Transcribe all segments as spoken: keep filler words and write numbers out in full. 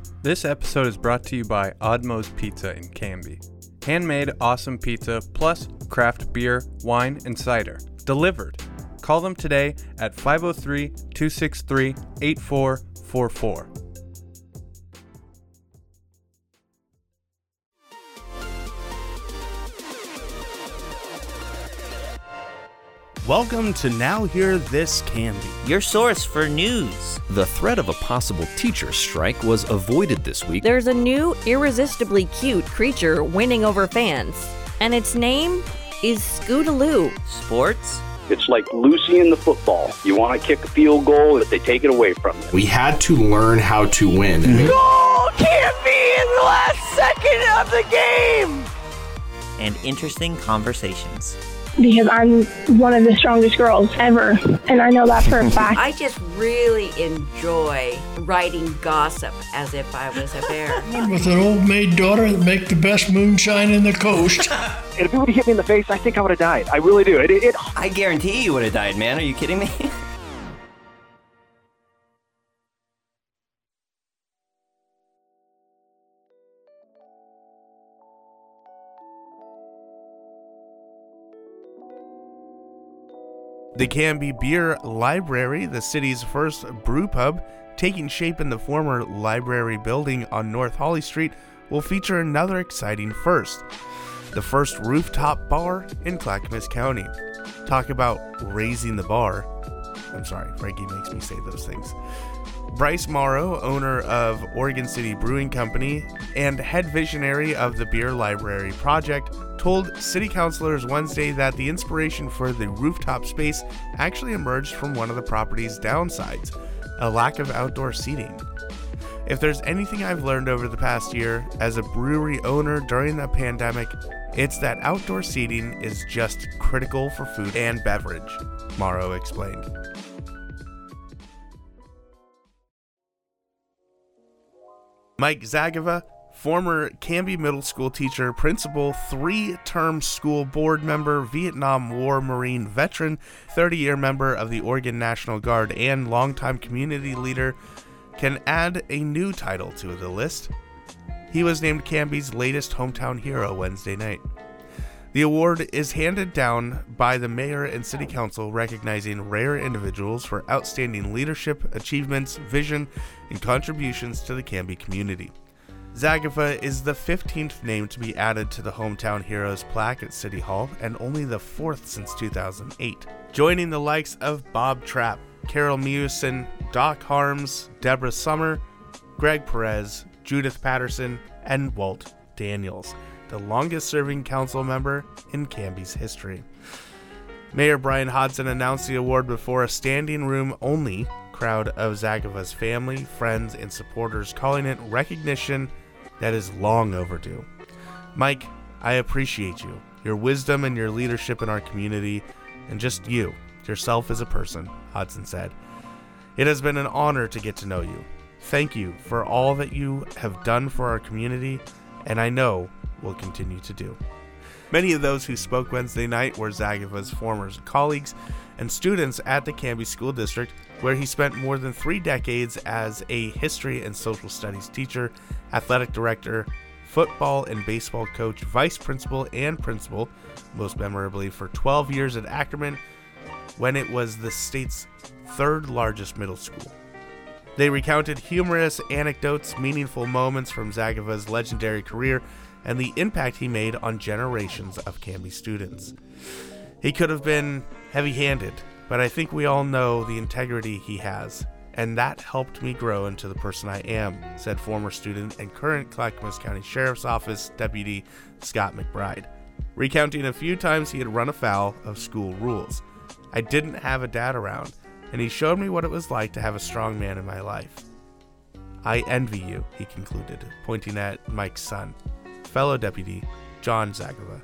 This episode is brought to you by Oddmo's Pizza in Canby. Handmade awesome pizza plus craft beer, wine, and cider. Delivered. Call them today at five oh three, two six three, eight four four four. Welcome to Now Hear This Canby, your source for news. The threat of a possible teacher strike was avoided this week. There's a new, irresistibly cute creature winning over fans, and its name is Scootaloo. Sports? It's like Lucy in the football. You want to kick a field goal, if they take it away from you. We had to learn how to win. Goal can't be in the last second of the game! And interesting conversations. Because I'm one of the strongest girls ever, and I know that for a fact. I just really enjoy writing gossip as if I was a bear. With an old maid daughter that make the best moonshine in the coast. And if it would have hit me in the face, I think I would have died. I really do. It, it, it... I guarantee you would have died, man. Are you kidding me? The Canby Beer Library, the city's first brew pub, taking shape in the former library building on North Holly Street, will feature another exciting first. The first rooftop bar in Clackamas County. Talk about raising the bar. I'm sorry, Frankie makes me say those things. Bryce Morrow, owner of Oregon City Brewing Company and head visionary of the Beer Library Project, told city councilors Wednesday that the inspiration for the rooftop space actually emerged from one of the property's downsides, a lack of outdoor seating. If there's anything I've learned over the past year as a brewery owner during the pandemic, it's that outdoor seating is just critical for food and beverage, Morrow explained. Mike Zagava, former Canby Middle School teacher, principal, three-term school board member, Vietnam War Marine veteran, thirty-year member of the Oregon National Guard, and longtime community leader, can add a new title to the list. He was named Canby's latest hometown hero Wednesday night. The award is handed down by the mayor and city council, recognizing rare individuals for outstanding leadership, achievements, vision, and contributions to the Canby community. Zagava is the fifteenth name to be added to the Hometown Heroes plaque at City Hall, and only the fourth since two thousand eight. Joining the likes of Bob Trapp, Carol Mewson, Doc Harms, Deborah Summer, Greg Perez, Judith Patterson, and Walt Daniels, the longest-serving council member in Canby's history. Mayor Brian Hodson announced the award before a standing-room-only crowd of Zagava's family, friends, and supporters, calling it recognition that is long overdue. Mike, I appreciate you, your wisdom and your leadership in our community, and just you, yourself as a person, Hodson said. It has been an honor to get to know you. Thank you for all that you have done for our community, and I know will continue to do. Many of those who spoke Wednesday night were Zagava's former colleagues and students at the Canby School District, where he spent more than three decades as a history and social studies teacher, athletic director, football and baseball coach, vice principal, and principal, most memorably for twelve years at Ackerman, when it was the state's third largest middle school. They recounted humorous anecdotes, meaningful moments from Zagava's legendary career, and the impact he made on generations of Canby students. He could have been heavy-handed, but I think we all know the integrity he has, and that helped me grow into the person I am, said former student and current Clackamas County Sheriff's Office Deputy Scott McBride, recounting a few times he had run afoul of school rules. I didn't have a dad around, and he showed me what it was like to have a strong man in my life. I envy you, he concluded, pointing at Mike's son, fellow deputy John Zagava.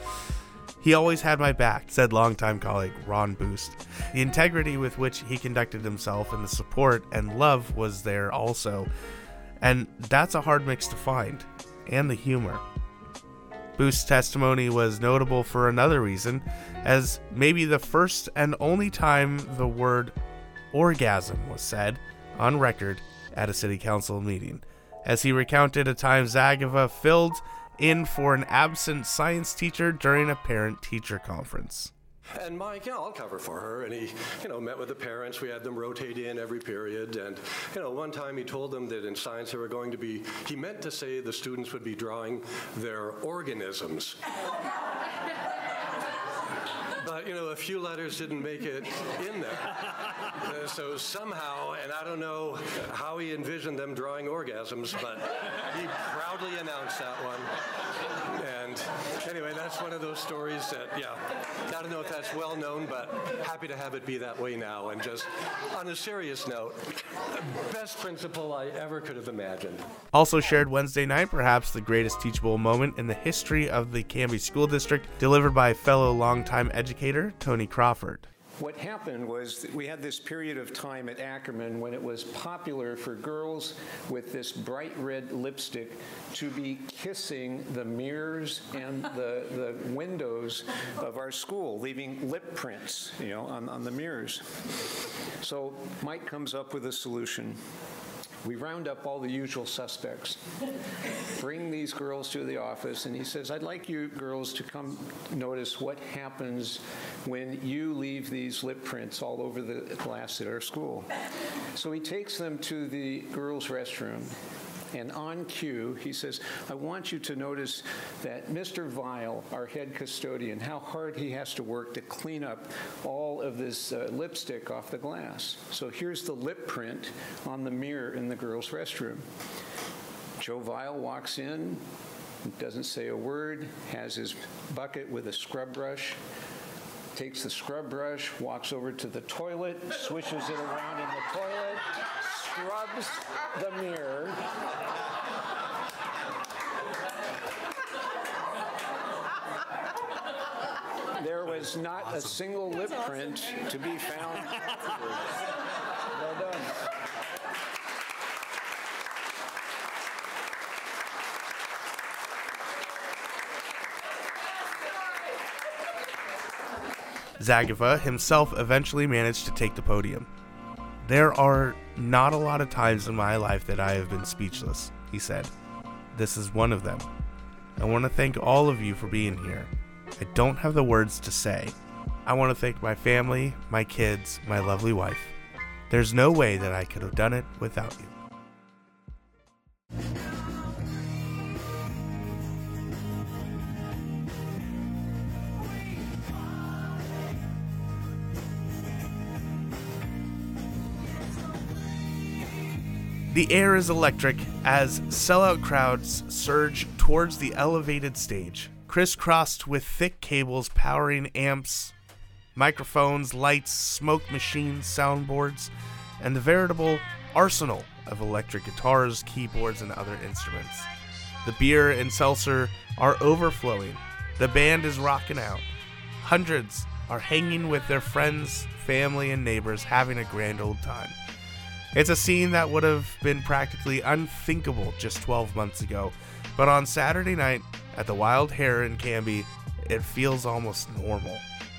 He always had my back, said longtime colleague Ron Boost. The integrity with which he conducted himself and the support and love was there also, and that's a hard mix to find, and the humor. Boost's testimony was notable for another reason, as maybe the first and only time the word orgasm was said on record at a city council meeting. as he recounted a time Zagava filled in for an absent science teacher during a parent-teacher conference. And Mike, you know, I'll cover for her. And he, you know, met with the parents. We had them rotate in every period. And, you know, one time he told them that in science they were going to be, he meant to say the students would be drawing their organisms. But, you know, a few letters didn't make it in there. Uh, so somehow, and I don't know how he envisioned them drawing orgasms, but he proudly announced that one. And anyway, that's one of those stories that, yeah, I don't know if that's well known, but happy to have it be that way now. And just on a serious note, best principal I ever could have imagined. Also shared Wednesday night, perhaps the greatest teachable moment in the history of the Canby School District, delivered by fellow longtime educator Tony Crawford. What happened was that we had this period of time at Ackerman when it was popular for girls with this bright red lipstick to be kissing the mirrors and the, the windows of our school, leaving lip prints, you know, on, on the mirrors. So Mike comes up with a solution. We round up all the usual suspects, bring these girls to the office, and he says, I'd like you girls to come notice what happens when you leave these lip prints all over the glass at our school. So he takes them to the girls' restroom. And on cue, he says, I want you to notice that Mister Vile, our head custodian, how hard he has to work to clean up all of this uh, lipstick off the glass. So here's the lip print on the mirror in the girls' restroom. Joe Vile walks in, doesn't say a word, has his bucket with a scrub brush, takes the scrub brush, walks over to the toilet, swishes it around in the toilet, scrubs the mirror. There was not awesome. a single lip That's print awesome. to be found afterwards. Well done. Zagava himself eventually managed to take the podium. There are not a lot of times in my life that I have been speechless, he said. This is one of them. I want to thank all of you for being here. I don't have the words to say. I want to thank my family, my kids, my lovely wife. There's no way that I could have done it without you. The air is electric as sellout crowds surge towards the elevated stage, crisscrossed with thick cables powering amps, microphones, lights, smoke machines, soundboards, and the veritable arsenal of electric guitars, keyboards, and other instruments. The beer and seltzer are overflowing. The band is rocking out. Hundreds are hanging with their friends, family, and neighbors, having a grand old time. It's a scene that would have been practically unthinkable just twelve months ago, but on Saturday night at the Wild Hare in Canby, it feels almost normal.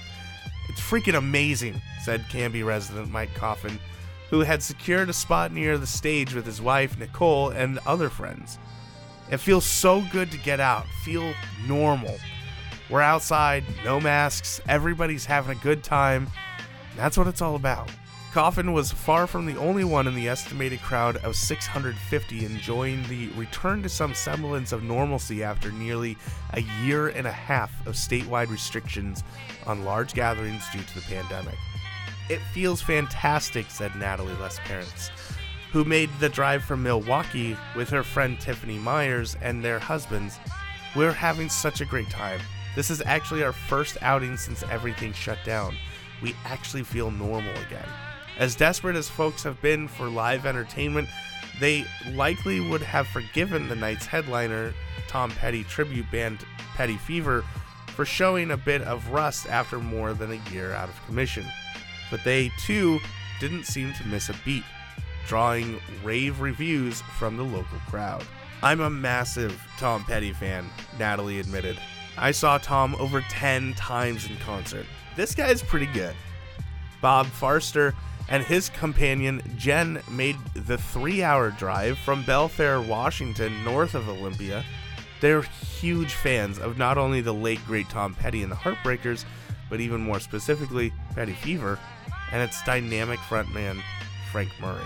It's freaking amazing, said Canby resident Mike Coffin, who had secured a spot near the stage with his wife, Nicole, and other friends. It feels so good to get out, feel normal. We're outside, no masks, everybody's having a good time. That's what it's all about. Coffin was far from the only one in the estimated crowd of six hundred fifty enjoying the return to some semblance of normalcy after nearly a year and a half of statewide restrictions on large gatherings due to the pandemic. It feels fantastic, said Natalie Les Parents, who made the drive from Milwaukee with her friend Tiffany Myers and their husbands. We're having such a great time. This is actually our first outing since everything shut down. We actually feel normal again. As desperate as folks have been for live entertainment, they likely would have forgiven the night's headliner, Tom Petty tribute band Petty Fever, for showing a bit of rust after more than a year out of commission. But they, too, didn't seem to miss a beat, drawing rave reviews from the local crowd. I'm a massive Tom Petty fan, Natalie admitted. I saw Tom over ten times in concert. This guy's pretty good. Bob Farster and his companion Jen made the three-hour drive from Belfair, Washington, north of Olympia. They're huge fans of not only the late great Tom Petty and the Heartbreakers, but even more specifically, Petty Fever, and its dynamic frontman, Frank Murray.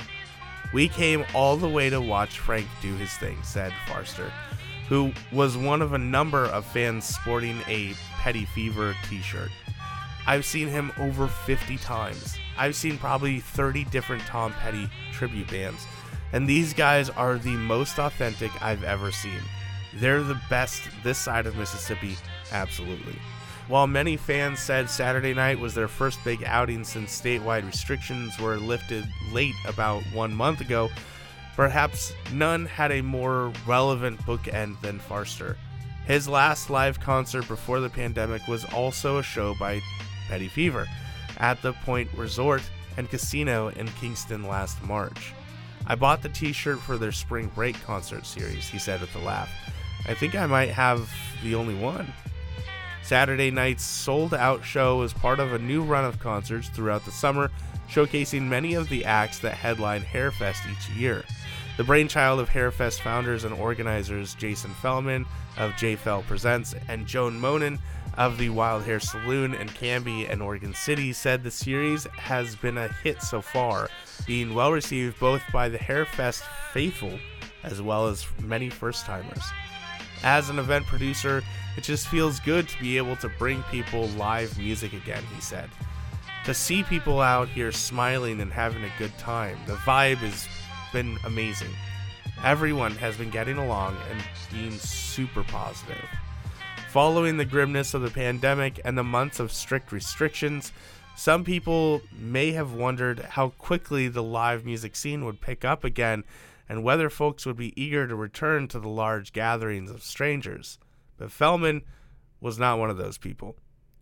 "We came all the way to watch Frank do his thing," said Farster, who was one of a number of fans sporting a Petty Fever t-shirt. "I've seen him over fifty times. I've seen probably thirty different Tom Petty tribute bands, and these guys are the most authentic I've ever seen. They're the best this side of Mississippi, absolutely." While many fans said Saturday night was their first big outing since statewide restrictions were lifted late about one month ago, perhaps none had a more relevant bookend than Farster. His last live concert before the pandemic was also a show by Petty Fever at the Point Resort and Casino in Kingston last March. "I bought the t-shirt for their spring break concert series," he said with a laugh. "I think I might have the only one." Saturday night's sold-out show is part of a new run of concerts throughout the summer, showcasing many of the acts that headline Hairfest each year. The brainchild of Hairfest founders and organizers Jason Fellman of J Fell Presents and Joan Monin of the Wild Hair Saloon in Canby and Oregon City said the series has been a hit so far, being well received both by the Hairfest faithful as well as many first-timers. "As an event producer, it just feels good to be able to bring people live music again," he said. "To see people out here smiling and having a good time, the vibe has been amazing. Everyone has been getting along and being super positive." Following the grimness of the pandemic and the months of strict restrictions, some people may have wondered how quickly the live music scene would pick up again and whether folks would be eager to return to the large gatherings of strangers. But Fellman was not one of those people.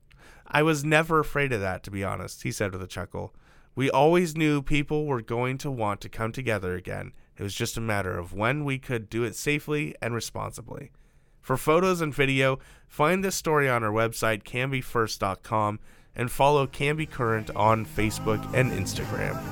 "I was never afraid of that, to be honest," he said with a chuckle. "We always knew people were going to want to come together again. It was just a matter of when we could do it safely and responsibly." For photos and video, find this story on our website, canby first dot com, and follow Canby Current on Facebook and Instagram.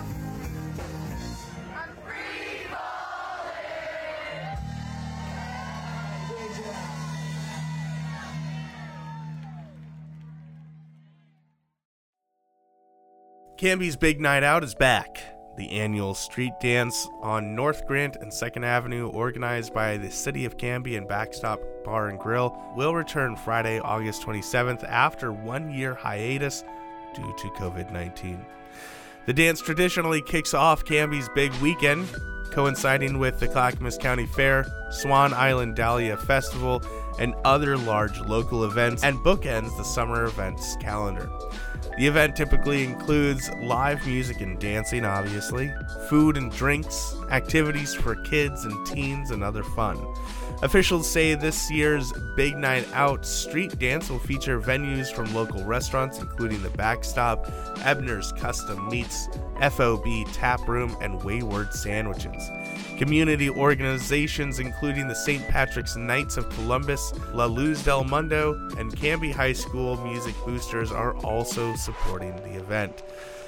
Canby's Big Night Out is back. The annual street dance on North Grant and second Avenue, organized by the City of Canby and Backstop Bar and Grill, will return Friday, August twenty-seventh after one year hiatus due to covid nineteen. The dance traditionally kicks off Canby's big weekend, coinciding with the Clackamas County Fair, Swan Island Dahlia Festival, and other large local events, and bookends the summer events calendar. The event typically includes live music and dancing, obviously, food and drinks, activities for kids and teens, and other fun. Officials say this year's Big Night Out street dance will feature venues from local restaurants, including the Backstop, Ebner's Custom Meats, F O B Tap Room, and Wayward Sandwiches. Community organizations including the Saint Patrick's Knights of Columbus, La Luz del Mundo, and Canby High School Music Boosters are also supporting the event.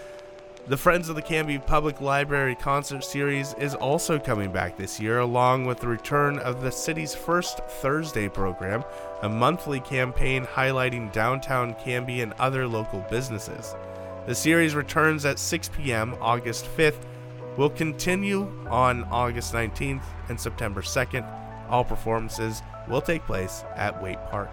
The Friends of the Canby Public Library Concert Series is also coming back this year, along with the return of the city's first Thursday program, a monthly campaign highlighting downtown Canby and other local businesses. The series returns at six p.m. August fifth, will continue on August nineteenth and September second. All performances will take place at Waite Park.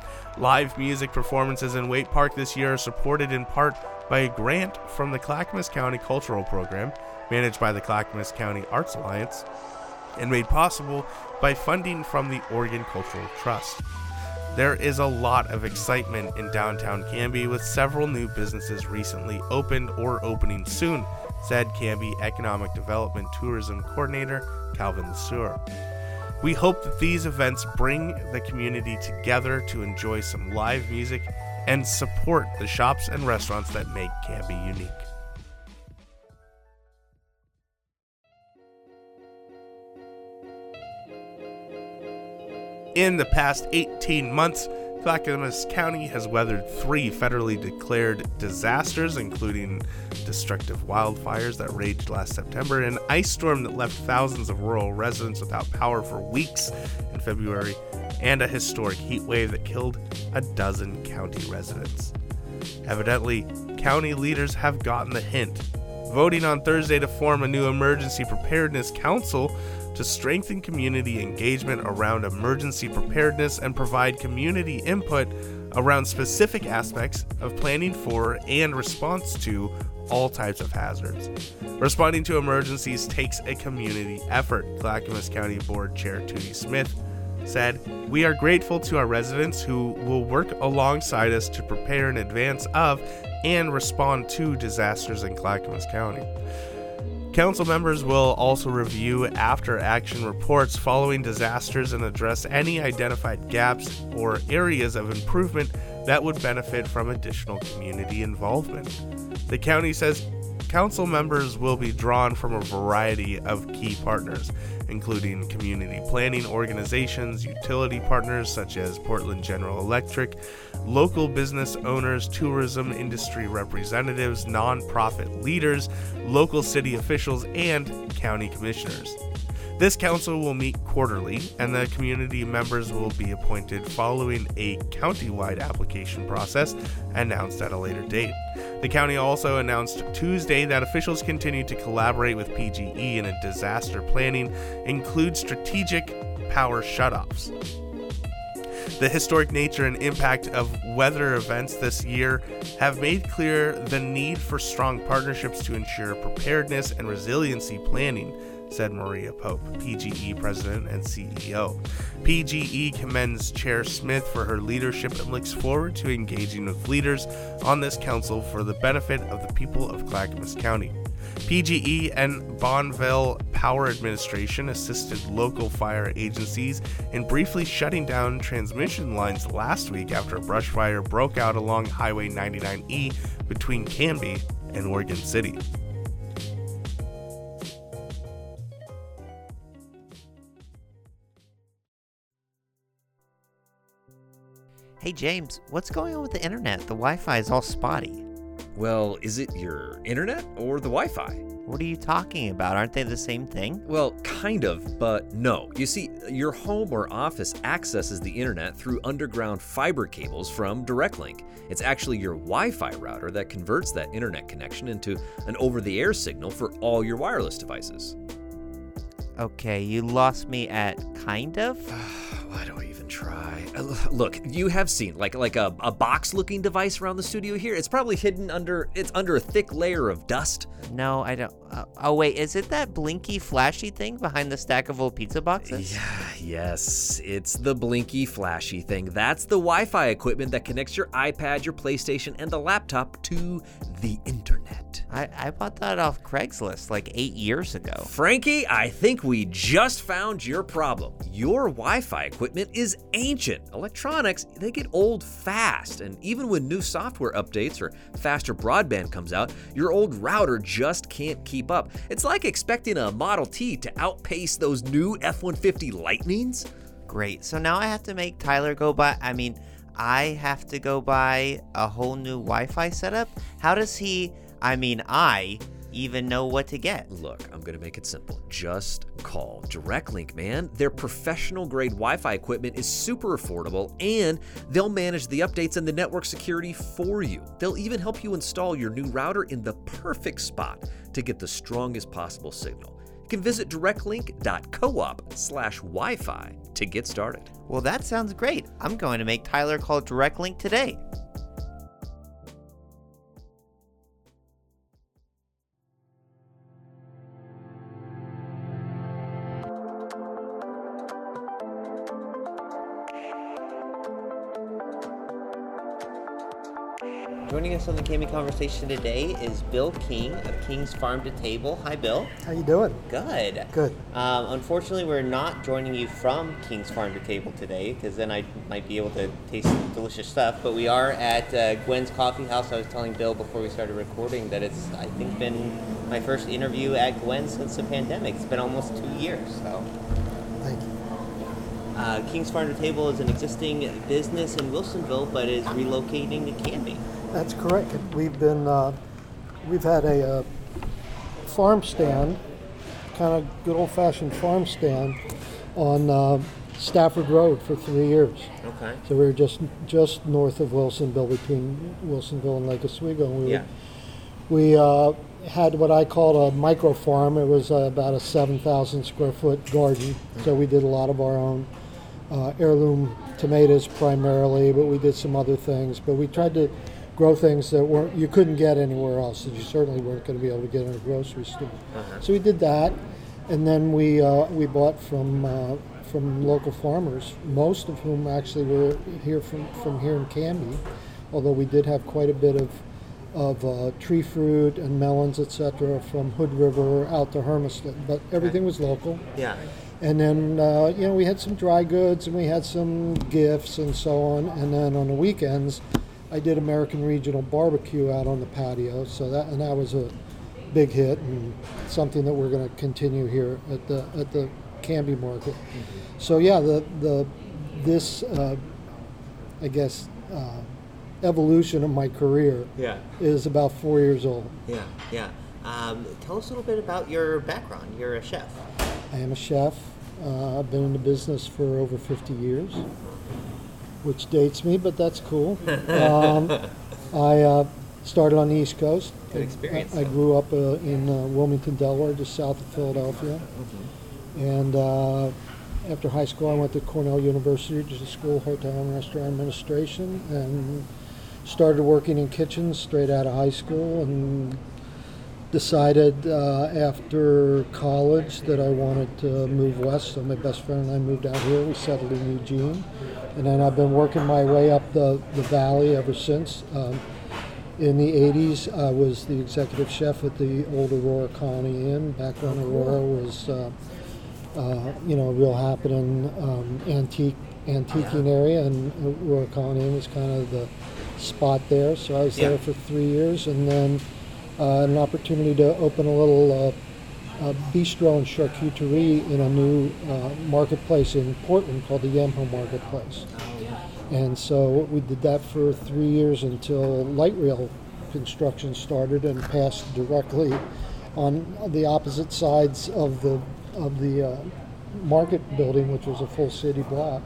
Live music performances in Waite Park this year are supported in part by a grant from the Clackamas County Cultural Program, managed by the Clackamas County Arts Alliance, and made possible by funding from the Oregon Cultural Trust. There is a lot of excitement in downtown Canby, with several new businesses recently opened or opening soon, said Canby Economic Development Tourism Coordinator Calvin Lesueur. We hope that these events bring the community together to enjoy some live music and support the shops and restaurants that make Canby unique. In the past eighteen months, Clackamas County has weathered three federally declared disasters, including destructive wildfires that raged last September, an ice storm that left thousands of rural residents without power for weeks in February, and a historic heat wave that killed a dozen county residents. Evidently, county leaders have gotten the hint, voting on Thursday to form a new emergency preparedness council to strengthen community engagement around emergency preparedness and provide community input around specific aspects of planning for and response to all types of hazards. Responding to emergencies takes a community effort, Clackamas County Board Chair Tootie Smith said. We are grateful to our residents who will work alongside us to prepare in advance of and respond to disasters in Clackamas County. Council members will also review after-action reports following disasters and address any identified gaps or areas of improvement that would benefit from additional community involvement. The county says council members will be drawn from a variety of key partners, including community planning organizations, utility partners such as Portland General Electric, local business owners, tourism industry representatives, nonprofit leaders, local city officials, and county commissioners. This council will meet quarterly, and the community members will be appointed following a county-wide application process announced at a later date. The county also announced Tuesday that officials continue to collaborate with P G E in a disaster planning, include strategic power shutoffs. The historic nature and impact of weather events this year have made clear the need for strong partnerships to ensure preparedness and resiliency planning, said Maria Pope, P G E president and C E O. P G E commends Chair Smith for her leadership and looks forward to engaging with leaders on this council for the benefit of the people of Clackamas County. P G E and Bonneville Power Administration assisted local fire agencies in briefly shutting down transmission lines last week after a brush fire broke out along Highway ninety-nine E between Canby and Oregon City. Hey James, what's going on with the internet? The Wi-Fi is all spotty. Well, is it your internet or the Wi-Fi? What are you talking about? Aren't they the same thing? Well, kind of, but no. You see, your home or office accesses the internet through underground fiber cables from DirectLink. It's actually your Wi-Fi router that converts that internet connection into an over-the-air signal for all your wireless devices. Okay, you lost me at kind of? Why do I even try? Look, you have seen like like a, a box-looking device around the studio here. It's probably hidden under it's under a thick layer of dust. No, I don't. Uh, oh wait, is it that blinky, flashy thing behind the stack of old pizza boxes? Yeah, yes, it's the blinky, flashy thing. That's the Wi-Fi equipment that connects your iPad, your PlayStation, and the laptop to the internet. I, I bought that off Craigslist like eight years ago. Frankie, I think we just found your problem. Your Wi-Fi equipment is ancient. Electronics, they get old fast, and even when new software updates or faster broadband comes out, your old router just can't keep up. It's like expecting a Model T to outpace those new F one fifty Lightnings. Great, so now I have to make Tyler go buy, I mean, I have to go buy a whole new Wi-Fi setup? How does he, I mean, I even know what to get? Look, I'm gonna make it simple. Just call DirectLink, man. Their professional grade Wi-Fi equipment is super affordable, and they'll manage the updates and the network security for you. They'll even help you install your new router in the perfect spot to get the strongest possible signal. You can visit directlink.coop slash Wi-Fi to get started. Well, that sounds great. I'm going to make Tyler call DirectLink today. Joining us on the Gaming Conversation today is Bill King of King's Farm to Table. Hi, Bill. How you doing? Good. Good. Um, unfortunately, we're not joining you from King's Farm to Table today, because then I might be able to taste delicious stuff. But we are at uh, Gwen's Coffee House. I was telling Bill before we started recording that it's, I think, been my first interview at Gwen's since the pandemic. It's been almost two years. So. Thank you. Uh, Uh, King's Farm to Table is an existing business in Wilsonville, but is relocating to Canby. That's correct. We've been, uh, we've had a uh, farm stand, kind of good old-fashioned farm stand on uh, Stafford Road for three years. Okay. So we were just just north of Wilsonville, between Wilsonville and Lake Oswego. And we yeah. Were, we uh, had what I called a micro farm. It was uh, about a seven thousand square foot garden. Mm-hmm. So we did a lot of our own uh, heirloom tomatoes primarily, but we did some other things. But we tried to grow things that weren't you couldn't get anywhere else, that you certainly weren't going to be able to get in a grocery store. Uh-huh. So we did that, and then we uh, we bought from uh, from local farmers, most of whom actually were here from, from here in Canby, although we did have quite a bit of of uh, tree fruit and melons, et cetera, from Hood River out to Hermiston, but everything was local. Yeah. And then, uh, you know, we had some dry goods and we had some gifts and so on, and then on the weekends, I did American Regional Barbecue out on the patio, so that and that was a big hit and something that we're going to continue here at the at the Canby market. Mm-hmm. So yeah, the the this uh, I guess uh, evolution of my career yeah. is about four years old. Yeah, yeah. Um, tell us a little bit about your background. You're a chef. I am a chef. Uh, I've been in the business for over fifty years, which dates me, but that's cool. um, I uh, started on the East Coast. Good experience. I, I grew up uh, in uh, Wilmington, Delaware, just south of Philadelphia. Mm-hmm. And uh, after high school, I went to Cornell University, just a school of hotel and restaurant administration, and started working in kitchens straight out of high school, and decided uh, after college that I wanted to move west. So my best friend and I moved out here. We settled in Eugene. And then I've been working my way up the, the valley ever since. Um, in the eighties, I was the executive chef at the old Aurora Colony Inn, back when Aurora was, uh, uh, you know, a real happening um, antique, antiquing area, and Aurora Colony Inn was kind of the spot there. So I was yeah. there for three years, and then uh, an opportunity to open a little uh, uh, bistro and charcuterie in a new uh, marketplace in Portland called the Yamhill Marketplace. Oh, yeah. And so we did that for three years until light rail construction started and passed directly on the opposite sides of the of the uh, market building, which was a full city block,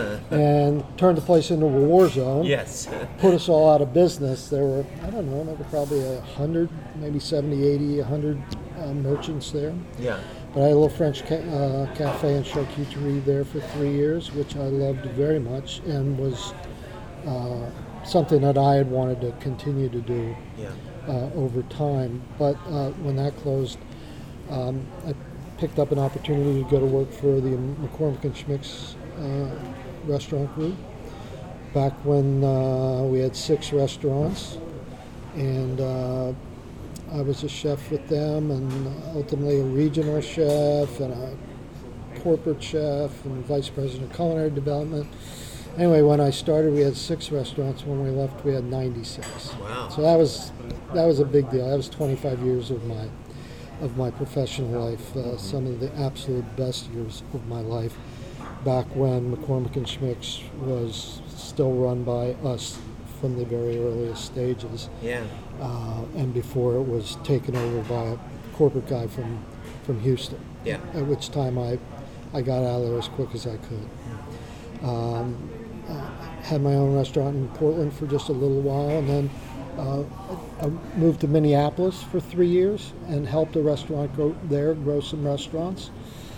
and turned the place into a war zone. Yes. Put us all out of business. There were, I don't know, there were probably a hundred, maybe seventy, eighty, a hundred uh, merchants there. Yeah. But I had a little French ca- uh, cafe and charcuterie there for three years, which I loved very much, and was uh, something that I had wanted to continue to do yeah. uh, over time. But uh, when that closed, um, I picked up an opportunity to go to work for the McCormick and Schmick's uh, restaurant group back when uh, we had six restaurants, and uh, I was a chef with them, and ultimately a regional chef and a corporate chef and vice president of culinary development. Anyway, when I started, we had six restaurants. When we left, we had ninety-six. Wow. So that was that was a big deal. That was twenty-five years of my of my professional life, uh, some of the absolute best years of my life, back when McCormick and Schmick's was still run by us from the very earliest stages. Yeah. Uh, and before it was taken over by a corporate guy from, from Houston. Yeah. At which time I, I got out of there as quick as I could. Um, uh, had my own restaurant in Portland for just a little while, and then uh, I moved to Minneapolis for three years and helped a restaurant grow there, grow some restaurants,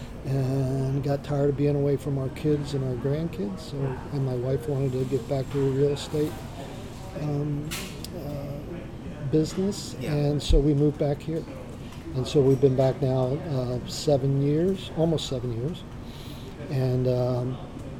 and got tired of being away from our kids and our grandkids. So, and my wife wanted to get back to a real estate um, uh, business, yeah. and so we moved back here. And so we've been back now uh, seven years, almost seven years, and um,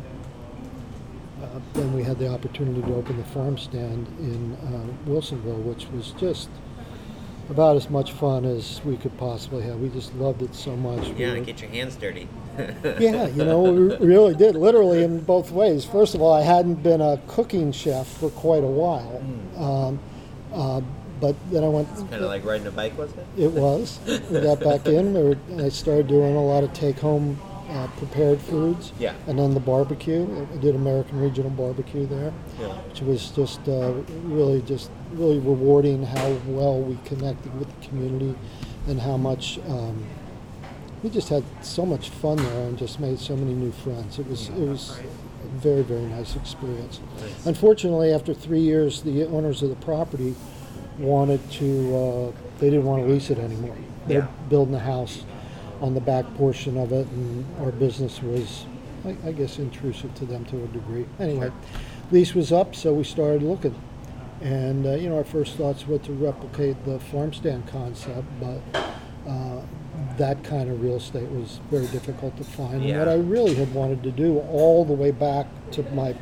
uh, then we had the opportunity to open the farm stand in uh, Wilsonville, which was just about as much fun as we could possibly have. We just loved it so much. Yeah, we were, get your hands dirty. yeah, you know, we really did, literally in both ways. First of all, I hadn't been a cooking chef for quite a while. Mm. Um, uh, but then I went... It's kind of like riding a bike, was it? It was. We got back in. We were, I started doing a lot of take-home uh, prepared foods. Yeah. And then the barbecue. I did American Regional Barbecue there, Yeah. which was just uh, really just really rewarding how well we connected with the community and how much um, we just had so much fun there and just made so many new friends. It was it was a very, very nice experience. Nice. Unfortunately, after three years, the owners of the property wanted to, uh, they didn't want to lease it anymore. They're Yeah. building a house on the back portion of it, and our business was, I, I guess, intrusive to them to a degree. Anyway, lease was up, so we started looking. And, uh, you know, our first thoughts were to replicate the farm stand concept, but uh, that kind of real estate was very difficult to find. Yeah. And what I really had wanted to do all the way back to my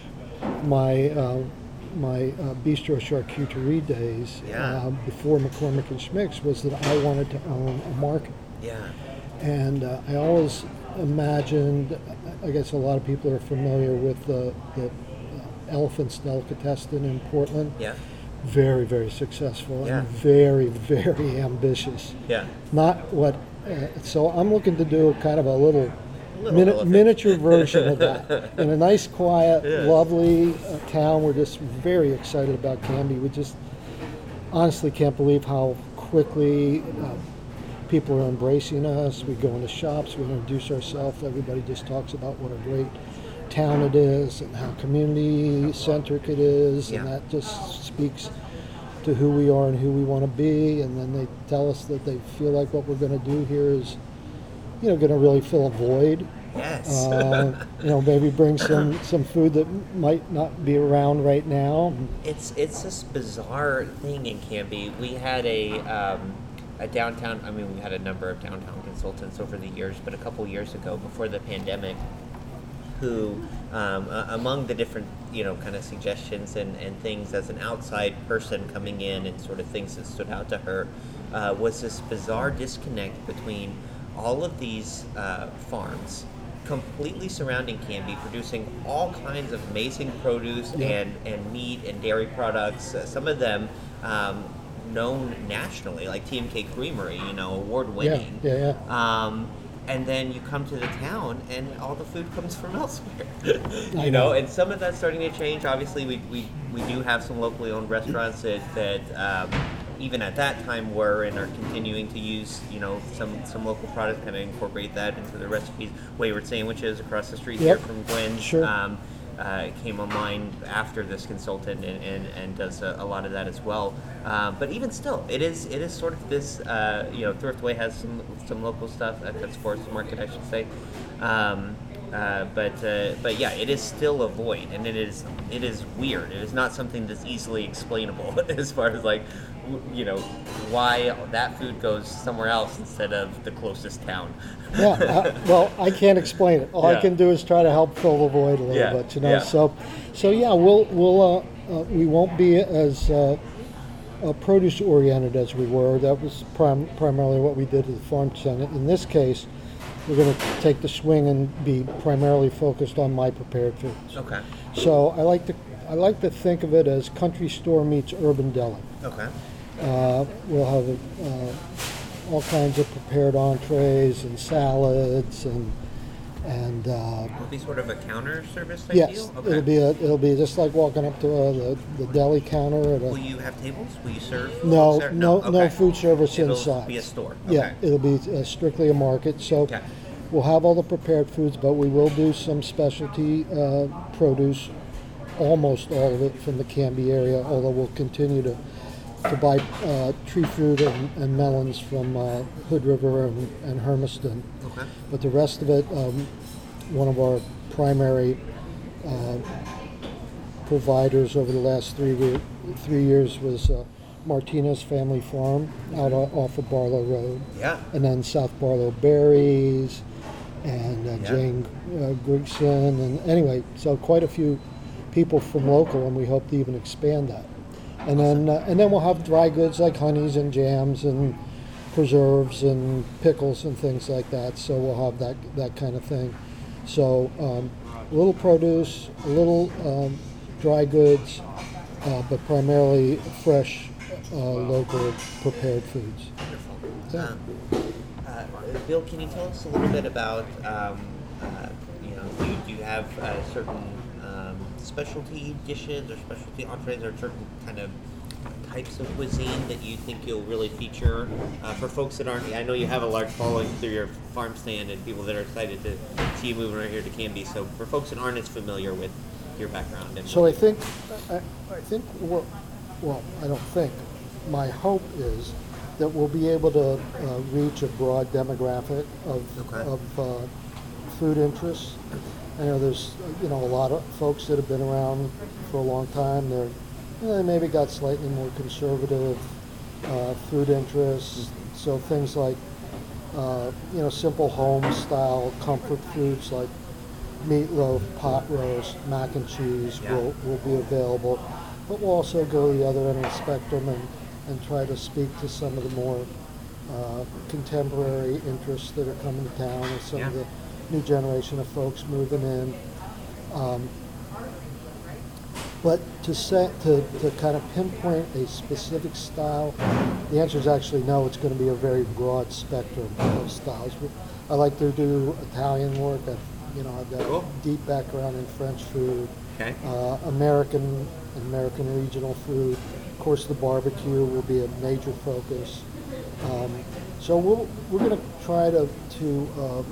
my uh, my uh, bistro charcuterie days Yeah. uh, before McCormick and Schmick's was that I wanted to own a market. Yeah. And uh, I always imagined, I guess a lot of people are familiar with the, the uh, Elephant's Delicatessen in Portland. Yeah. Very, very successful Yeah. and very, very ambitious. Yeah. Not what, uh, so I'm looking to do kind of a little, Little mini- elephant. miniature version of that. In a nice, quiet, Yeah. lovely uh, town. We're just very excited about Canby. We just honestly can't believe how quickly uh, people are embracing us. We go into shops, we introduce ourselves. Everybody just talks about what a great town it is and how community-centric it is. And Yeah. that just speaks to who we are and who we want to be. And then they tell us that they feel like what we're going to do here is, you know, going to really fill a void. Yes. Uh, you know, maybe bring some, some food that might not be around right now. It's it's this bizarre thing in Canby. We had a um, a downtown. I mean, we had a number of downtown consultants over the years, but a couple years ago, before the pandemic, who um, uh, among the different you know kind of suggestions and, and things as an outside person coming in and sort of things that stood out to her uh, was this bizarre disconnect between all of these uh, farms completely surrounding Canby, producing all kinds of amazing produce Yeah. and, and meat and dairy products, uh, some of them um, known nationally, like T M K Creamery, you know, award-winning. Yeah, yeah, yeah. Um, and then you come to the town and all the food comes from elsewhere. I you know, know. and some of that's starting to change. Obviously, we, we, we do have some locally owned restaurants that, that um, even at that time were and are continuing to use, you know, some, some local products, kind of incorporate that into their recipes. Wayward Sandwiches across the street Yep. here from Gwen's Sure. um, uh, came online after this consultant and, and, and does a, a lot of that as well. Um, but even still, it is it is sort of this, uh, you know, Thriftway has some some local stuff at the sports market, I should say. Um, Uh, but uh, but yeah, it is still a void, and it is it is weird. It is not something that's easily explainable as far as like, w- you know, why that food goes somewhere else instead of the closest town. Yeah, uh, well, I can't explain it. All Yeah. I can do is try to help fill the void a little Yeah, bit, you know. yeah. So, so yeah, we'll we'll uh, uh, we won't be as uh, uh, produce oriented as we were. That was prim- primarily what we did at the farm center. In this case, we're going to take the swing and be primarily focused on my prepared foods. Okay. So I like to I like to think of it as country store meets urban deli. Okay. Uh, we'll have uh, all kinds of prepared entrees and salads and and uh, Will it be sort of a counter service type yes, deal? it'll be a, it'll be just like walking up to uh, the the deli counter at a. Will you have tables? Will you serve? No, serve? no, no Okay. food service It'll inside. be a store. Yeah, Okay. it'll be uh, strictly a market. So Okay. we'll have all the prepared foods, but we will do some specialty uh, produce, almost all of it from the Canby area, although we'll continue to to buy uh, tree fruit and, and melons from uh, Hood River and, and Hermiston. Okay. But the rest of it, um, one of our primary uh, providers over the last three we- three years was uh, Martinez Family Farm out o- off of Barlow Road. Yeah. And then South Barlow Berries and uh, Yeah. Jane uh, Grigson. And anyway, so quite a few people from local, and we hope to even expand that. And then uh, and then we'll have dry goods like honeys and jams and preserves and pickles and things like that. So we'll have that that kind of thing. So um, a little produce, a little um, dry goods, uh, but primarily fresh, uh, local prepared foods. Wonderful. Yeah. Um, uh, uh, Bill, can you tell us a little bit about, um, uh, you know, do, do you have uh, certain um, specialty dishes or specialty entrees or certain kind of types of cuisine that you think you'll really feature uh, for folks that aren't? I know you have a large following through your farm stand and people that are excited to see you moving right here to Canby. So for folks that aren't as familiar with your background, and so I think, I, I think, well, well, I don't think. My hope is that we'll be able to uh, reach a broad demographic of Okay. of uh, food interests. I know there's you know a lot of folks that have been around for a long time. They're you know, they maybe got slightly more conservative uh, food interests. So things like uh, you know simple home style comfort foods like meatloaf, pot roast, mac and cheese Yeah. will, will be available. But we'll also go to the other end of the spectrum and, and try to speak to some of the more uh, contemporary interests that are coming to town and some Yeah. of the new generation of folks moving in. Um, but to set to, to kind of pinpoint a specific style, the answer is actually no. It's going to be a very broad spectrum of styles. I like to do Italian work. I've, you know, I've got Cool. a deep background in French food, Okay. uh, American American regional food. Of course, the barbecue will be a major focus. Um, so we'll, we're going to try to to uh,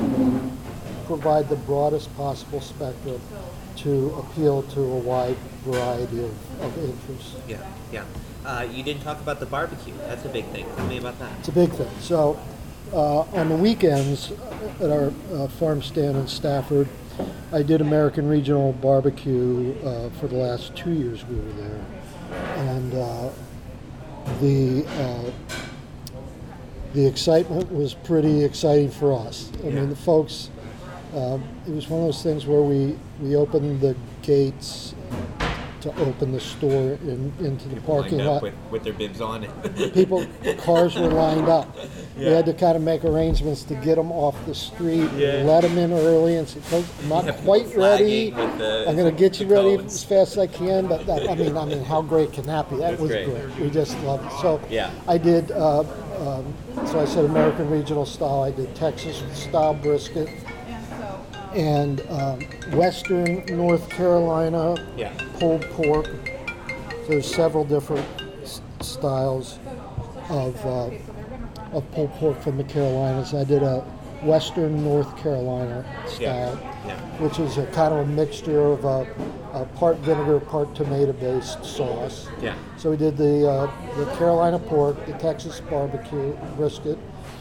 provide the broadest possible spectrum to appeal to a wide variety of, of interests. Yeah, yeah. Uh, you didn't talk about the barbecue. That's a big thing. Tell me about that. It's a big thing. So uh, on the weekends at our uh, farm stand in Stafford, I did American Regional Barbecue uh, for the last two years we were there. And uh, the uh, the excitement was pretty exciting for us. I Yeah. mean, the folks, uh, it was one of those things where we, we opened the gates to open the store in, into the People parking lined up lot. with, with their bibs on. People, cars were lined up. We Yeah. had to kind of make arrangements to get them off the street, Yeah. let them in early, and say, "Folks, I'm not Yeah, people quite ready. flagging with the- I'm going to get you the ready cones." as fast as I can." But that, I mean, I mean, how great can that be? That That's was great. great. We just loved it. So Yeah. I did. Uh, um, so I said American Regional style. I did Texas style brisket and um, Western North Carolina Yeah. pulled pork. There's several different s- styles of uh, of pulled pork from the Carolinas. I did a Western North Carolina style, Yeah. which is a kind of a mixture of a, a part vinegar, part tomato-based sauce. Yeah. So we did the uh, the Carolina pork, the Texas barbecue brisket,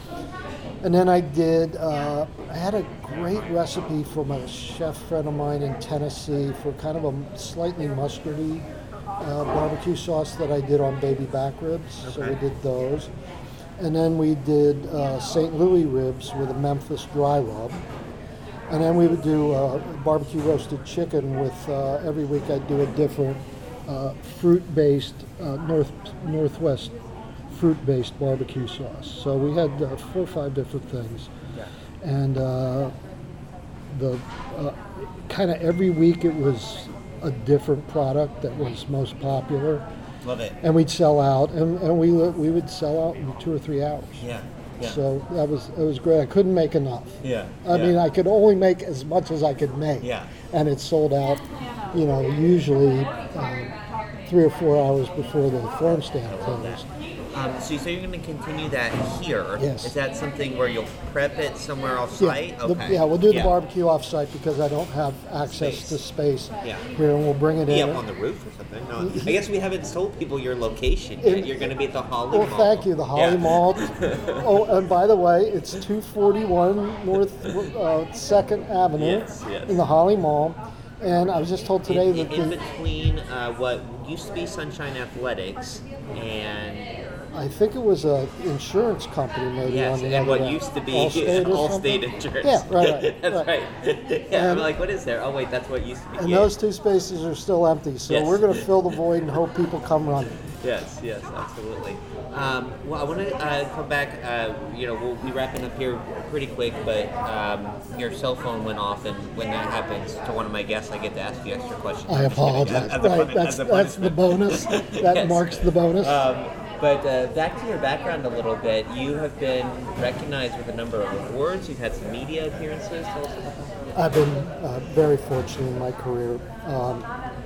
and then I did. Uh, I had a great recipe from a chef friend of mine in Tennessee for kind of a slightly mustardy uh, barbecue sauce that I did on baby back ribs. So we Okay. did those, and then we did uh, Saint Louis ribs with a Memphis dry rub. And then we would do uh, barbecue roasted chicken with, uh, every week I'd do a different uh, fruit-based, uh, north northwest fruit-based barbecue sauce. So we had uh, four or five different things. Yeah. And uh, the uh, kind of every week it was a different product that was most popular. Love it. And we'd sell out, and, and we we would sell out in two or three hours. Yeah. Yeah. So that was it was great. I couldn't make enough. Yeah. I yeah. mean, I could only make as much as I could make. Yeah. And it sold out, you know, usually um, three or four hours before the farm stand closed. Um, so you say you're going to continue that here. Yes. Is that something where you'll prep it somewhere off-site? Yeah, the- Okay. yeah, we'll do the Yeah. barbecue off-site because I don't have access Space. to space Yeah. here, and we'll bring it Be in. up on the roof or something. No, I guess we haven't told people your location yet. In- You're going to be at the Holly Well, Mall. thank you, the Holly Yeah. Mall. Oh, and by the way, it's two forty-one North uh, Second Avenue Yes, yes. in the Holly Mall. And I was just told today in, that in the, between uh, what used to be Sunshine Athletics and I think it was a insurance company maybe yes, on the and other what end. used to be Allstate or Allstate something? Insurance. Yeah, right, right. That's right. right. yeah, I'm And- like, what is there? Oh wait, that's what used to be. And Yeah. those two spaces are still empty, so Yes. we're going to fill the void and hope people come running. Yes, yes, absolutely. Um, well, I want to uh, come back. Uh, you know, we'll be wrapping up here pretty quick, but um, your cell phone went off, and when that happens to one of my guests, I get to ask you extra questions. I I'm just kidding. apologize. As a Right, pun- that's as a that's the punishment. bonus. That Yes. marks the bonus. Um, But uh, back to your background a little bit. You have been recognized with a number of awards. You've had some media appearances. Tell us about that. I've been uh, very fortunate in my career. Um,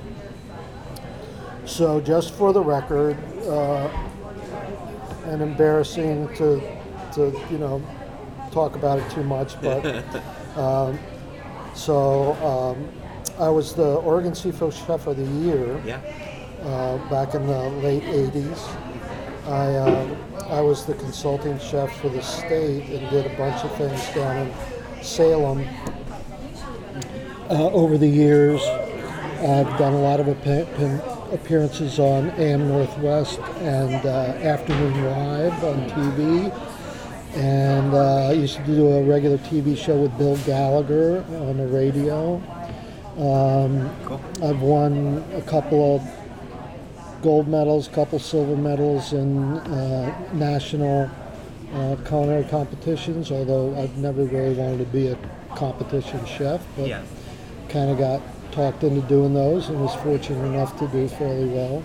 so just for the record, uh, and embarrassing to, to, you know, talk about it too much, but um, so um, I was the Oregon Seafood Chef of the Year yeah. uh, back in the late eighties. I, uh, I was the consulting chef for the state and did a bunch of things down in Salem. Uh, over the years, I've done a lot of ap- appearances on A M Northwest and uh, Afternoon Live on T V. And uh, I used to do a regular T V show with Bill Gallagher on the radio. Um, cool. I've won a couple of gold medals, a couple silver medals in uh, national uh, culinary competitions, although I've never really wanted to be a competition chef, but yeah. kind of got talked into doing those and was fortunate enough to do fairly well.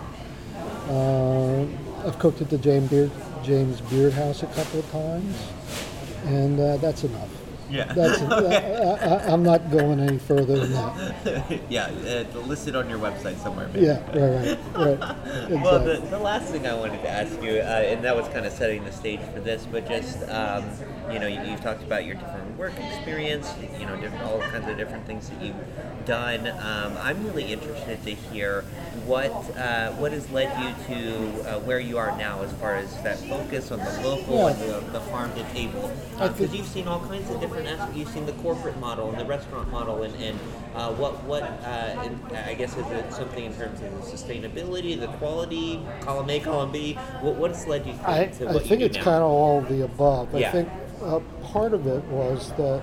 Uh, I've cooked at the James Beard, James Beard House a couple of times, and uh, that's enough. Yeah. That's uh, I, I'm not going any further than that. yeah, uh, listed on your website somewhere, maybe. Yeah, right, right, right. Exactly. Well, the, the last thing I wanted to ask you, uh, and that was kind of setting the stage for this, but just, um, you know, you, you've talked about your different work experience, you know, different, all kinds of different things that you've done. Um, I'm really interested to hear what uh, what has led you to uh, where you are now as far as that focus on the local yeah. and the, the farm to table. Because um, you've seen all kinds of different aspects. You've seen the corporate model and the restaurant model, and, and uh, what, what uh, in, I guess, is it something in terms of the sustainability, the quality, column A, column B? What, what has led you to, I, to I what think you do it's now? kind of all of the above. Yeah. I think uh, part of it was that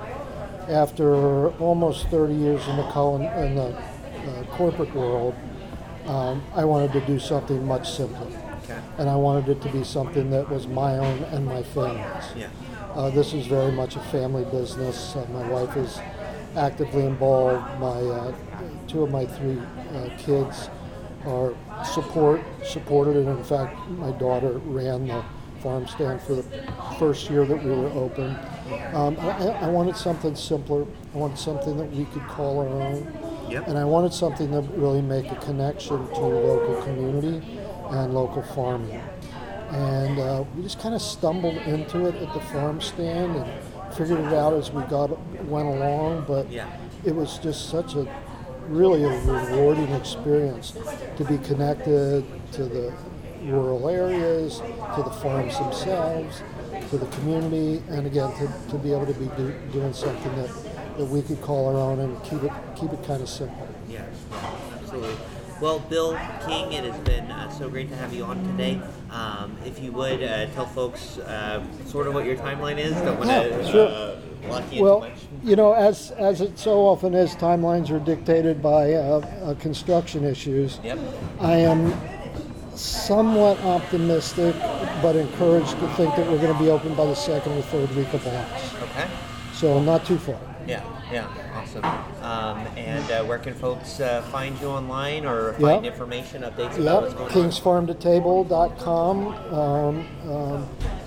after almost thirty years in the, colon, in the uh, corporate world, um, I wanted to do something much simpler. Okay. And I wanted it to be something that was my own and my family's. Yeah. Uh, this is very much a family business. Uh, my wife is actively involved. My uh, two of my three uh, kids are support supported, and in fact, my daughter ran the farm stand for the first year that we were open. Um, I, I wanted something simpler. I wanted something that we could call our own. Yep. And I wanted something that would really make a connection to local community and local farming. And uh, we just kind of stumbled into it at the farm stand and figured it out as we got went along. But yeah. it was just such a really a rewarding experience to be connected to the rural areas, to the farms themselves, to the community, and again to, to be able to be do, doing something that, that we could call our own and keep it keep it kind of simple. Yeah, absolutely. Well, Bill King, it has been uh, so great to have you on today. Um, if you would uh, tell folks uh, sort of what your timeline is, don't want to yeah, sure. uh, lock you well, in too much. You know, as as it so often is, timelines are dictated by uh, uh, construction issues. Yep. I am somewhat optimistic, but encouraged to think that we're going to be open by the second or third week of August. Okay. So not too far. Yeah, yeah, awesome. Um, and uh, where can folks uh, find you online or find yep. information, updates about yep. what's going kings farm to table dot com, um, um,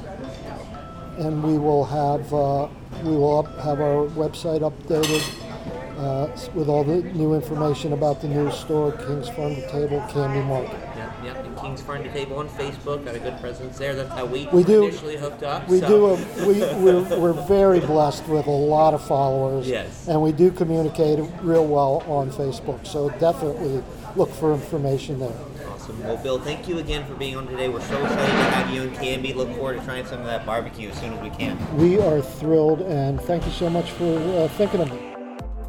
and we will have uh, we will up, have our website updated uh, with all the new information about the new store, Kings Farm to Table, Canby Market. Yep, yep. And Kings Farm to Table on Facebook, got a good presence there. That's how we, we do, initially hooked up. We so. do. A, we we're, we're very blessed with a lot of followers. Yes. And we do communicate real well on Facebook. So definitely look for information there. Awesome. Well, Bill, thank you again for being on today. We're so excited to have you in Canby. Look forward to trying some of that barbecue as soon as we can. We are thrilled, and thank you so much for uh, thinking of me.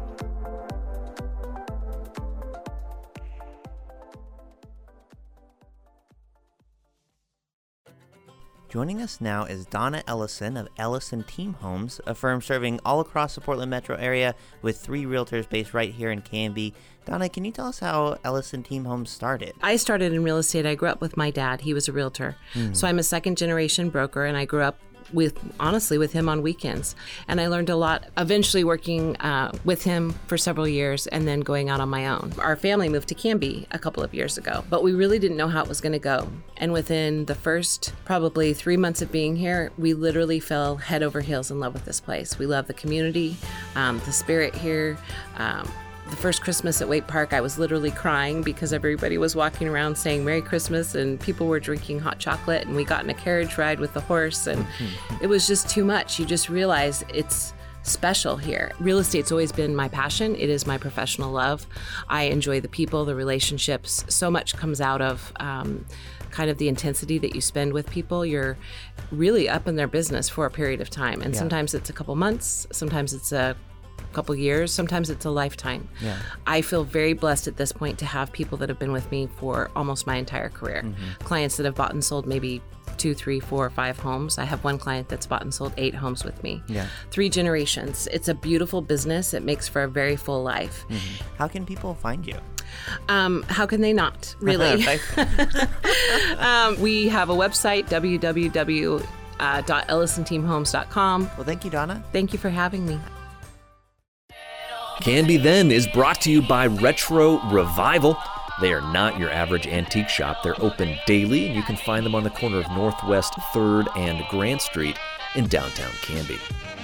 Joining us now is Donna Ellison of Ellison Team Homes, a firm serving all across the Portland metro area with three realtors based right here in Canby. Donna, can you tell us how Ellison Team Homes started? I started in real estate. I grew up with my dad. He was a realtor. Mm. So I'm a second generation broker, and I grew up with, honestly, with him on weekends. And I learned a lot, eventually working uh, with him for several years and then going out on my own. Our family moved to Canby a couple of years ago, but we really didn't know how it was going to go. And within the first probably three months of being here, we literally fell head over heels in love with this place. We love the community, um, the spirit here. Um, The first Christmas at Waite Park, I was literally crying because everybody was walking around saying Merry Christmas and people were drinking hot chocolate, and we got in a carriage ride with the horse, and it was just too much. You just realize it's special here. Real estate's always been my passion. It is my professional love. I enjoy the people, the relationships. So much comes out of um, kind of the intensity that you spend with people. You're really up in their business for a period of time, and Yeah. sometimes it's a couple months, sometimes it's a couple years, sometimes it's a lifetime. Yeah. I feel very blessed at this point to have people that have been with me for almost my entire career. Mhm. Clients that have bought and sold maybe two, three, four, five homes. I have one client that's bought and sold eight homes with me. Yeah. Three generations. It's a beautiful business. It makes for a very full life. Mhm. How can people find you? Um, how can they not, really? um, we have a website, w w w dot ellison team homes dot com. Well, thank you, Donna. Thank you for having me. Canby Then is brought to you by Retro Revival. They are not your average antique shop. They're open daily, and you can find them on the corner of Northwest third and Grant Street in downtown Canby.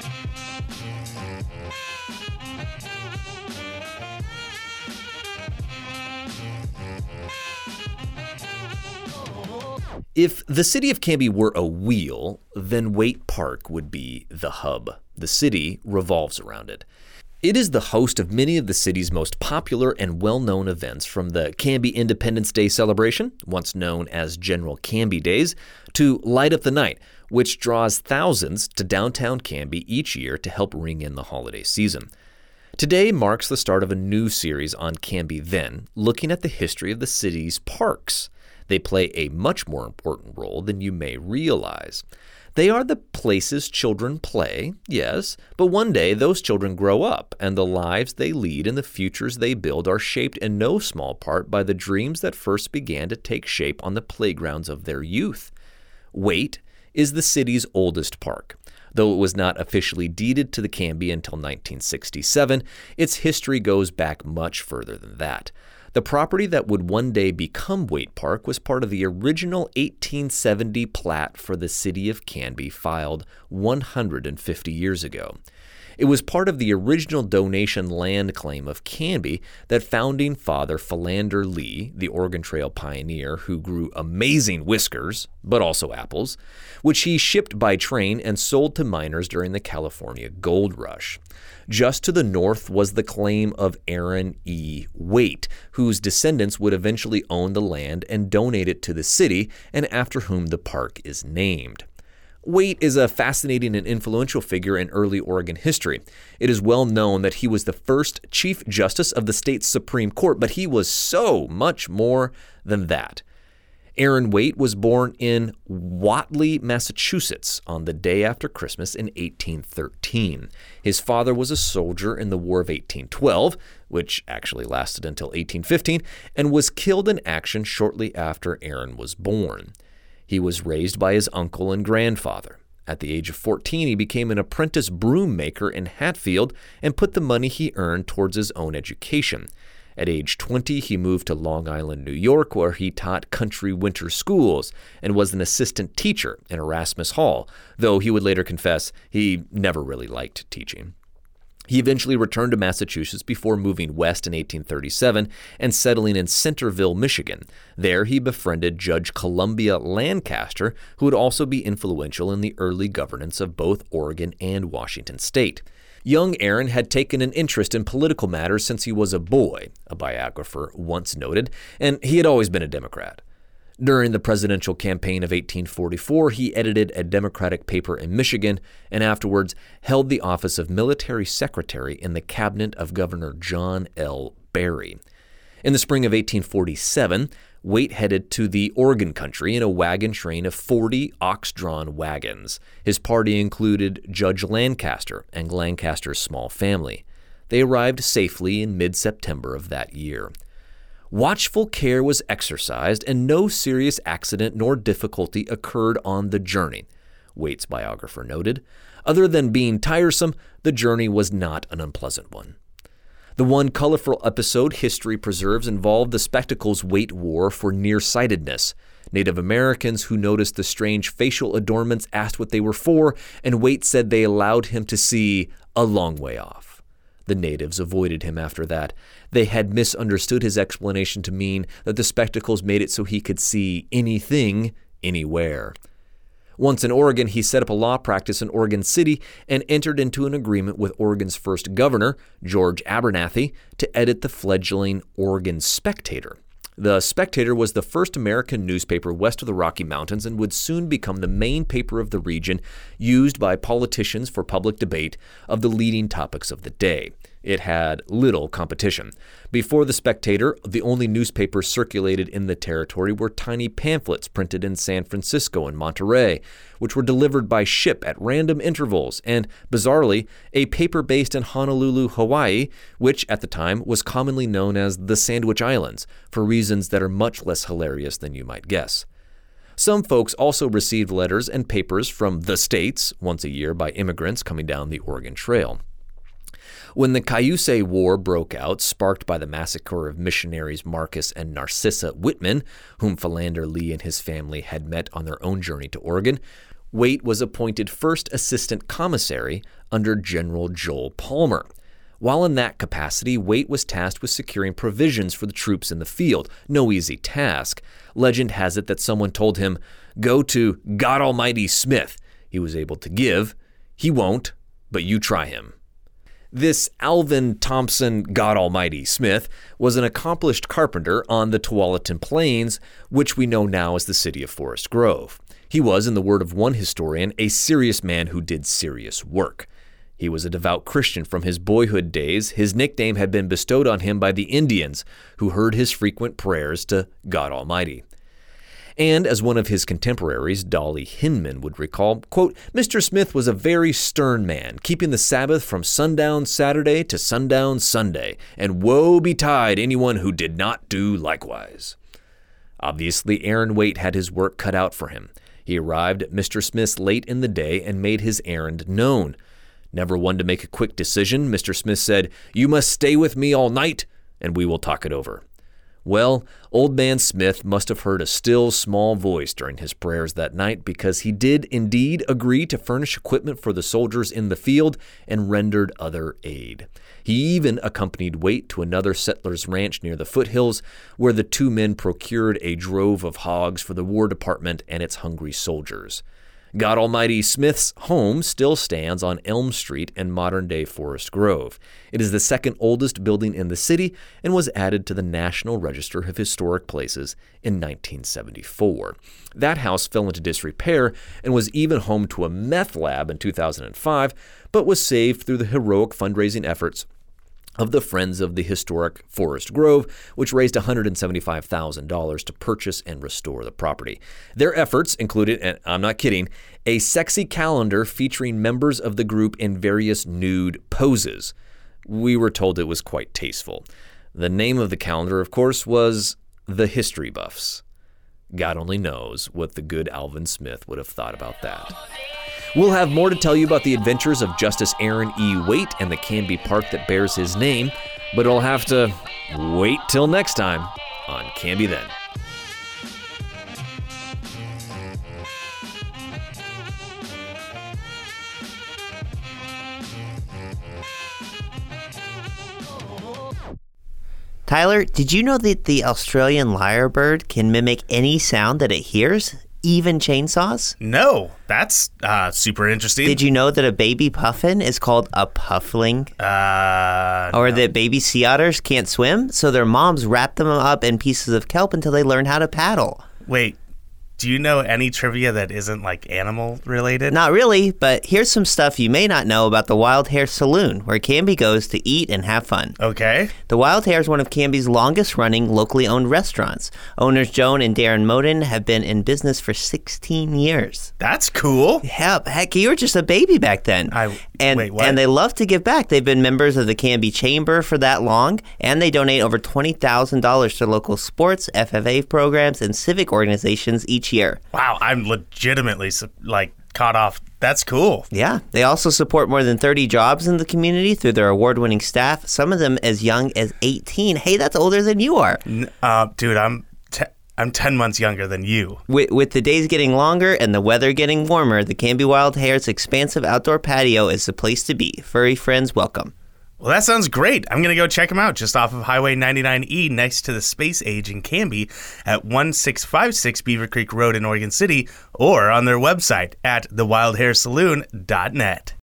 If the city of Canby were a wheel, then Waite Park would be the hub. The city revolves around it. It is the host of many of the city's most popular and well-known events, from the Canby Independence Day celebration, once known as General Canby Days, to Light Up the Night, which draws thousands to downtown Canby each year to help ring in the holiday season. Today marks the start of a new series on Canby Then, looking at the history of the city's parks. They play a much more important role than you may realize. They are the places children play, yes, but one day those children grow up, and the lives they lead and the futures they build are shaped in no small part by the dreams that first began to take shape on the playgrounds of their youth. Waite is the city's oldest park. Though it was not officially deeded to the Canby until nineteen sixty-seven, its history goes back much further than that. The property that would one day become Waite Park was part of the original eighteen seventy plat for the city of Canby, filed one hundred fifty years ago. It was part of the original donation land claim of Canby that founding father Philander Lee, the Oregon Trail pioneer who grew amazing whiskers, but also apples, which he shipped by train and sold to miners during the California Gold Rush. Just to the north was the claim of Aaron E. Waite, whose descendants would eventually own the land and donate it to the city, and after whom the park is named. Waite is a fascinating and influential figure in early Oregon history. It is well known that he was the first Chief Justice of the state's Supreme Court, but he was so much more than that. Aaron Waite was born in Whately, Massachusetts, on the day after Christmas in eighteen thirteen. His father was a soldier in the War of eighteen twelve, which actually lasted until eighteen fifteen, and was killed in action shortly after Aaron was born. He was raised by his uncle and grandfather. At the age of fourteen, he became an apprentice broom maker in Hatfield and put the money he earned towards his own education. At age twenty, he moved to Long Island, New York, where he taught country winter schools and was an assistant teacher in Erasmus Hall, though he would later confess he never really liked teaching. He eventually returned to Massachusetts before moving west in eighteen thirty-seven and settling in Centerville, Michigan. There he befriended Judge Columbia Lancaster, who would also be influential in the early governance of both Oregon and Washington state. Young Aaron had taken an interest in political matters since he was a boy, a biographer once noted, and he had always been a Democrat. During the presidential campaign of eighteen forty-four, he edited a Democratic paper in Michigan and afterwards held the office of military secretary in the cabinet of Governor John L. Barry. In the spring of eighteen forty-seven, Waite headed to the Oregon country in a wagon train of forty ox-drawn wagons. His party included Judge Lancaster and Lancaster's small family. They arrived safely in mid-September of that year. Watchful care was exercised, and no serious accident nor difficulty occurred on the journey. Waite's biographer noted. Other than being tiresome, the journey was not an unpleasant one. The one colorful episode history preserves involved the spectacles Waite wore for nearsightedness. Native Americans who noticed the strange facial adornments asked what they were for, and Waite said they allowed him to see a long way off. The natives avoided him after that. They had misunderstood his explanation to mean that the spectacles made it so he could see anything, anywhere. Once in Oregon, he set up a law practice in Oregon City and entered into an agreement with Oregon's first governor, George Abernathy, to edit the fledgling Oregon Spectator. The Spectator was the first American newspaper west of the Rocky Mountains and would soon become the main paper of the region, used by politicians for public debate of the leading topics of the day. It had little competition. Before the Spectator, the only newspapers circulated in the territory were tiny pamphlets printed in San Francisco and Monterey, which were delivered by ship at random intervals, and, bizarrely, a paper based in Honolulu, Hawaii, which at the time was commonly known as the Sandwich Islands, for reasons that are much less hilarious than you might guess. Some folks also received letters and papers from the States once a year by immigrants coming down the Oregon Trail. When the Cayuse War broke out, sparked by the massacre of missionaries Marcus and Narcissa Whitman, whom Philander Lee and his family had met on their own journey to Oregon, Waite was appointed first assistant commissary under General Joel Palmer. While in that capacity, Waite was tasked with securing provisions for the troops in the field. No easy task. Legend has it that someone told him, "Go to God Almighty Smith." He was able to give. He won't, but you try him. This Alvin Thompson God Almighty Smith was an accomplished carpenter on the Tualatin Plains, which we know now as the city of Forest Grove. He was, in the word of one historian, a serious man who did serious work. He was a devout Christian from his boyhood days. His nickname had been bestowed on him by the Indians, who heard his frequent prayers to God Almighty. And as one of his contemporaries, Dolly Hinman, would recall, quote, Mister Smith was a very stern man, keeping the Sabbath from sundown Saturday to sundown Sunday, and woe betide anyone who did not do likewise. Obviously, Aaron Waite had his work cut out for him. He arrived at Mister Smith's late in the day and made his errand known. Never one to make a quick decision, Mister Smith said, "You must stay with me all night, and we will talk it over." Well, Old Man Smith must have heard a still, small voice during his prayers that night, because he did indeed agree to furnish equipment for the soldiers in the field and rendered other aid. He even accompanied Waite to another settler's ranch near the foothills, where the two men procured a drove of hogs for the War Department and its hungry soldiers. God Almighty Smith's home still stands on Elm Street in modern-day Forest Grove. It is the second oldest building in the city and was added to the National Register of Historic Places in nineteen seventy-four. That house fell into disrepair and was even home to a meth lab in two thousand five, but was saved through the heroic fundraising efforts of the Friends of the Historic Forest Grove, which raised one hundred seventy-five thousand dollars to purchase and restore the property. Their efforts included, and I'm not kidding, a sexy calendar featuring members of the group in various nude poses. We were told it was quite tasteful. The name of the calendar, of course, was The History Buffs. God only knows what the good Alvin Smith would have thought about that. We'll have more to tell you about the adventures of Justice Aaron E. Waite and the Canby Park that bears his name, but it'll have to wait till next time on Canby Then. Tyler, did you know that the Australian lyrebird can mimic any sound that it hears? Even chainsaws? No, that's uh, super interesting. Did you know that a baby puffin is called a puffling? Uh, or no. that baby sea otters can't swim, so their moms wrap them up in pieces of kelp until they learn how to paddle? Wait, do you know any trivia that isn't like animal related? Not really, but here's some stuff you may not know about the Wild Hare Saloon, where Canby goes to eat and have fun. Okay. The Wild Hare is one of Canby's longest running locally owned restaurants. Owners Joan and Darren Moden have been in business for sixteen years. That's cool. Yeah, heck, you were just a baby back then. I and, wait, what? And they love to give back. They've been members of the Canby Chamber for that long, and they donate over twenty thousand dollars to local sports, F F A programs, and civic organizations each year. Wow, I'm legitimately like caught off. That's cool. Yeah. They also support more than thirty jobs in the community through their award-winning staff, some of them as young as eighteen. Hey, that's older than you are. Uh, dude, I'm te- I'm ten months younger than you. With, with the days getting longer and the weather getting warmer, the Canby Wild Hare's expansive outdoor patio is the place to be. Furry friends, welcome. Well, that sounds great. I'm going to go check them out just off of Highway ninety-nine E next to the Space Age in Canby at one six five six Beaver Creek Road in Oregon City, or on their website at the wild hare saloon dot net.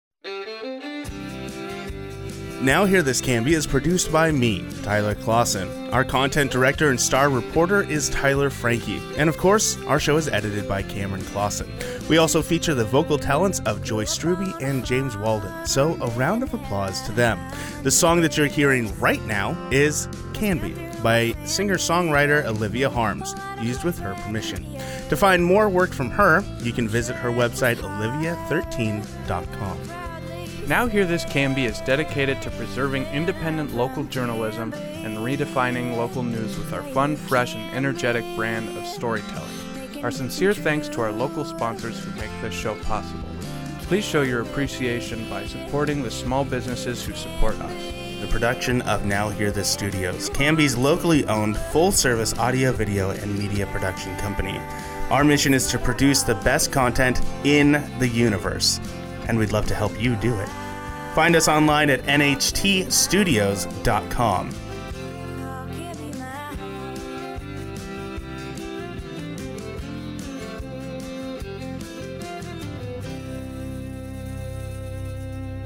Now Hear This Canby is produced by me, Tyler Clausen. Our content director and star reporter is Tyler Frankie. And of course, our show is edited by Cameron Clausen. We also feature the vocal talents of Joyce Struby and James Walden, so a round of applause to them. The song that you're hearing right now is Canby by singer-songwriter Olivia Harms, used with her permission. To find more work from her, you can visit her website olivia thirteen dot com. Now Hear This Canby is dedicated to preserving independent local journalism and redefining local news with our fun, fresh, and energetic brand of storytelling. Our sincere thanks to our local sponsors who make this show possible. Please show your appreciation by supporting the small businesses who support us. The production of Now Hear This Studios, Canby's locally owned full-service audio, video, and media production company. Our mission is to produce the best content in the universe, and we'd love to help you do it. Find us online at N H T studios dot com.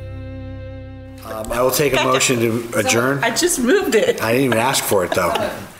Um, I will take a motion to adjourn. I just moved it. I didn't even ask for it, though.